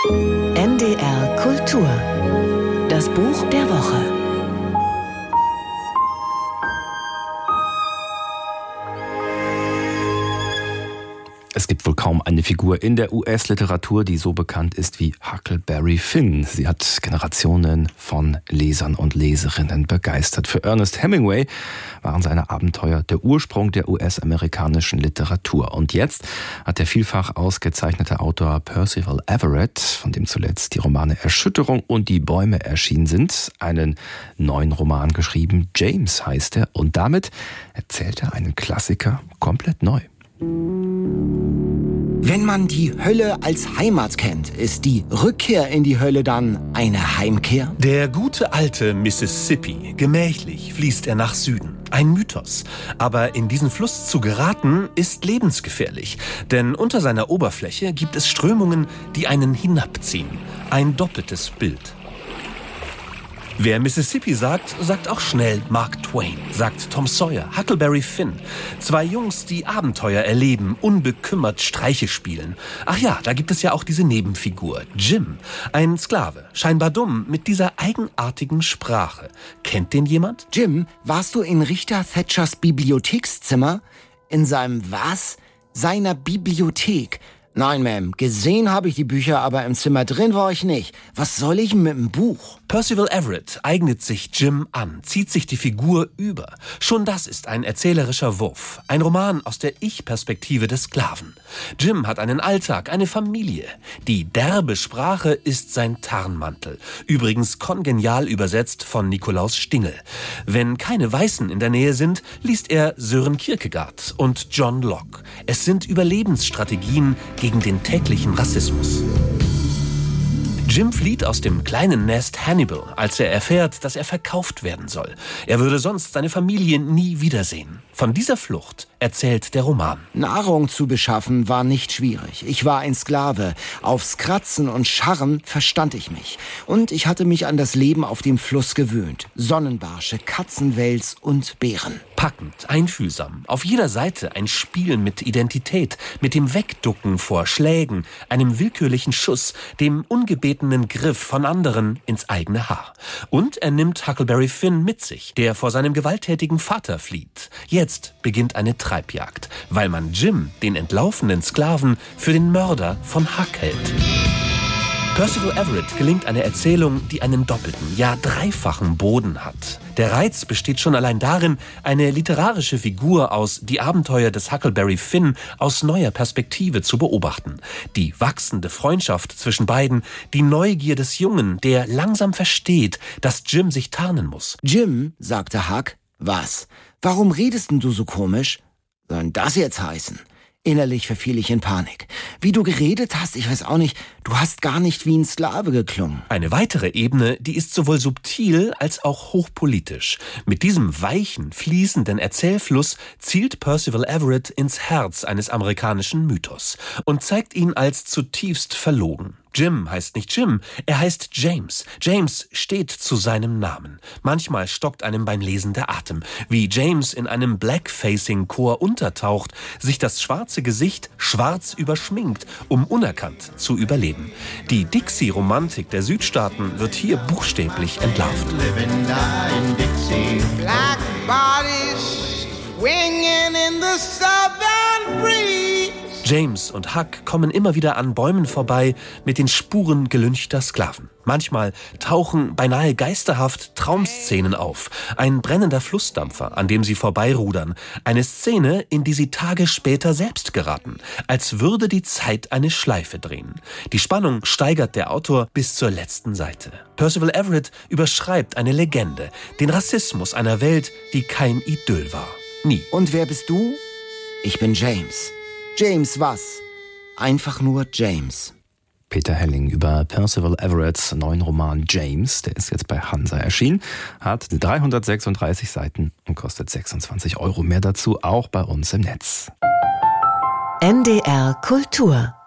NDR Kultur. Das Buch der Woche. Es gibt wohl kaum eine Figur in der US-Literatur, die so bekannt ist wie Huckleberry Finn. Sie hat Generationen von Lesern und Leserinnen begeistert. Für Ernest Hemingway waren seine Abenteuer der Ursprung der US-amerikanischen Literatur. Und jetzt hat der vielfach ausgezeichnete Autor Percival Everett, von dem zuletzt die Romane Erschütterung und Die Bäume erschienen sind, einen neuen Roman geschrieben. James heißt er. Und damit erzählt er einen Klassiker komplett neu. Wenn man die Hölle als Heimat kennt, ist die Rückkehr in die Hölle dann eine Heimkehr? Der gute alte Mississippi, gemächlich fließt er nach Süden. Ein Mythos. Aber in diesen Fluss zu geraten, ist lebensgefährlich. Denn unter seiner Oberfläche gibt es Strömungen, die einen hinabziehen. Ein doppeltes Bild. Wer Mississippi sagt, sagt auch schnell Mark Twain, sagt Tom Sawyer, Huckleberry Finn. Zwei Jungs, die Abenteuer erleben, unbekümmert Streiche spielen. Ach ja, da gibt es ja auch diese Nebenfigur, Jim. Ein Sklave, scheinbar dumm, mit dieser eigenartigen Sprache. Kennt den jemand? Jim, warst du in Richter Thatchers Bibliothekszimmer? In seinem was? Seiner Bibliothek. Nein, Ma'am, gesehen habe ich die Bücher, aber im Zimmer drin war ich nicht. Was soll ich mit dem Buch? Percival Everett eignet sich Jim an, zieht sich die Figur über. Schon das ist ein erzählerischer Wurf. Ein Roman aus der Ich-Perspektive des Sklaven. Jim hat einen Alltag, eine Familie. Die derbe Sprache ist sein Tarnmantel. Übrigens kongenial übersetzt von Nikolaus Stingel. Wenn keine Weißen in der Nähe sind, liest er Sören Kierkegaard und John Locke. Es sind Überlebensstrategien gegen den täglichen Rassismus. Jim flieht aus dem kleinen Nest Hannibal, als er erfährt, dass er verkauft werden soll. Er würde sonst seine Familie nie wiedersehen. Von dieser Flucht erzählt der Roman. Nahrung zu beschaffen war nicht schwierig. Ich war ein Sklave. Aufs Kratzen und Scharren verstand ich mich. Und ich hatte mich an das Leben auf dem Fluss gewöhnt. Sonnenbarsche, Katzenwels und Bären. Packend, einfühlsam. Auf jeder Seite ein Spiel mit Identität, mit dem Wegducken vor Schlägen, einem willkürlichen Schuss, dem ungebetenen Griff von anderen ins eigene Haar. Und er nimmt Huckleberry Finn mit sich, der vor seinem gewalttätigen Vater flieht. Jetzt beginnt eine Treibjagd, weil man Jim, den entlaufenen Sklaven, für den Mörder von Huck hält. Percival Everett gelingt eine Erzählung, die einen doppelten, ja dreifachen Boden hat. Der Reiz besteht schon allein darin, eine literarische Figur aus Die Abenteuer des Huckleberry Finn aus neuer Perspektive zu beobachten. Die wachsende Freundschaft zwischen beiden, die Neugier des Jungen, der langsam versteht, dass Jim sich tarnen muss. Jim, sagte Huck, was? Warum redest denn du so komisch? Soll denn das jetzt heißen? Innerlich verfiel ich in Panik. Wie du geredet hast, ich weiß auch nicht, du hast gar nicht wie ein Sklave geklungen. Eine weitere Ebene, die ist sowohl subtil als auch hochpolitisch. Mit diesem weichen, fließenden Erzählfluss zielt Percival Everett ins Herz eines amerikanischen Mythos und zeigt ihn als zutiefst verlogen. Jim heißt nicht Jim, er heißt James. James steht zu seinem Namen. Manchmal stockt einem beim Lesen der Atem, wie James in einem Blackfacing-Chor untertaucht, sich das schwarze Gesicht schwarz überschminkt, um unerkannt zu überleben. Die Dixie-Romantik der Südstaaten wird hier buchstäblich entlarvt. Black bodies swinging in the southern breeze. James und Huck kommen immer wieder an Bäumen vorbei mit den Spuren gelynchter Sklaven. Manchmal tauchen beinahe geisterhaft Traumszenen auf. Ein brennender Flussdampfer, an dem sie vorbeirudern. Eine Szene, in die sie Tage später selbst geraten. Als würde die Zeit eine Schleife drehen. Die Spannung steigert der Autor bis zur letzten Seite. Percival Everett überschreibt eine Legende. Den Rassismus einer Welt, die kein Idyll war. Nie. Und wer bist du? Ich bin James. James was? Einfach nur James. Peter Helling über Percival Everetts neuen Roman James, der ist jetzt bei Hansa erschienen, hat 336 Seiten und kostet 26 €. Mehr dazu auch bei uns im Netz. NDR Kultur